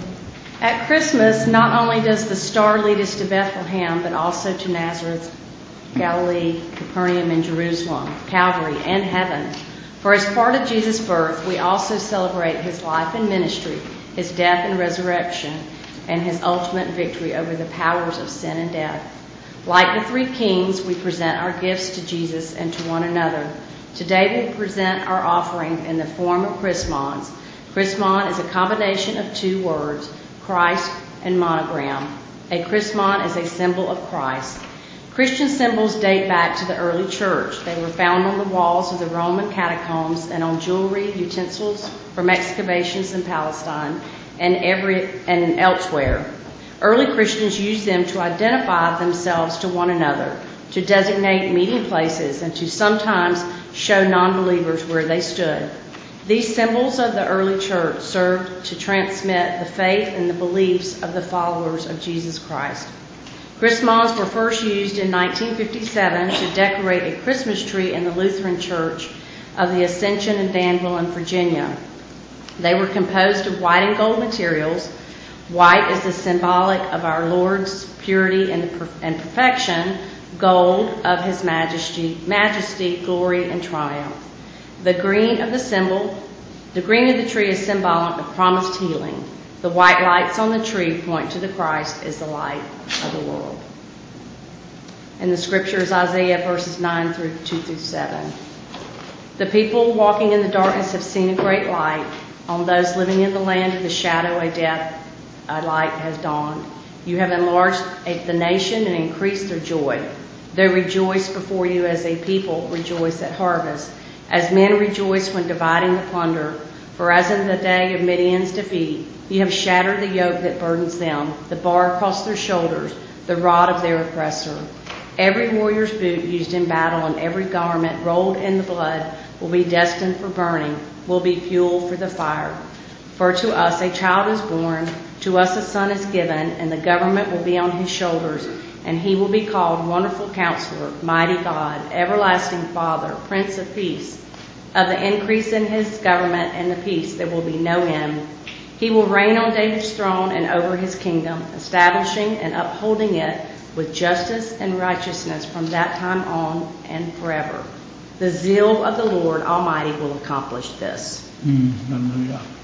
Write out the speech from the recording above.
At Christmas, not only does the star lead us to Bethlehem, but also to Nazareth, Galilee, Capernaum, and Jerusalem, Calvary, and heaven. For as part of Jesus' birth, we also celebrate his life and ministry, his death and resurrection, and his ultimate victory over the powers of sin and death. Like the three kings, we present our gifts to Jesus and to one another. Today we present our offering in the form of chrismons. Chrismon is a combination of two words, Christ and monogram. A chrismon is a symbol of Christ. Christian symbols date back to the early church. They were found on the walls of the Roman catacombs and on jewelry, utensils from excavations in Palestine and elsewhere. Early Christians used them to identify themselves to one another, to designate meeting places, and to sometimes show non-believers where they stood. These symbols of the early church served to transmit the faith and the beliefs of the followers of Jesus Christ. Chrismons were first used in 1957 to decorate a Christmas tree in the Lutheran Church of the Ascension in Danville, Virginia. They were composed of white and gold materials. White is the symbolic of our Lord's purity and perfection, gold of his majesty, glory, and triumph. The green of the tree is symbolic of promised healing. The white lights on the tree point to the Christ as the light of the world. And the scripture is Isaiah verses 9 through 2 through 7. The people walking in the darkness have seen a great light. On those living in the land of the shadow of death, a light has dawned. You have enlarged the nation and increased their joy. They rejoice before you as a people rejoice at harvest, as men rejoice when dividing the plunder. For as in the day of Midian's defeat, you have shattered the yoke that burdens them, the bar across their shoulders, the rod of their oppressor. Every warrior's boot used in battle and every garment rolled in the blood will be destined for burning, will be fuel for the fire. For to us a child is born, to us a son is given, and the government will be on his shoulders, and he will be called Wonderful Counselor, Mighty God, Everlasting Father, Prince of Peace. Of the increase in his government and the peace there will be no end. He will reign on David's throne and over his kingdom, establishing and upholding it with justice and righteousness from that time on and forever. The zeal of the Lord Almighty will accomplish this. Hallelujah.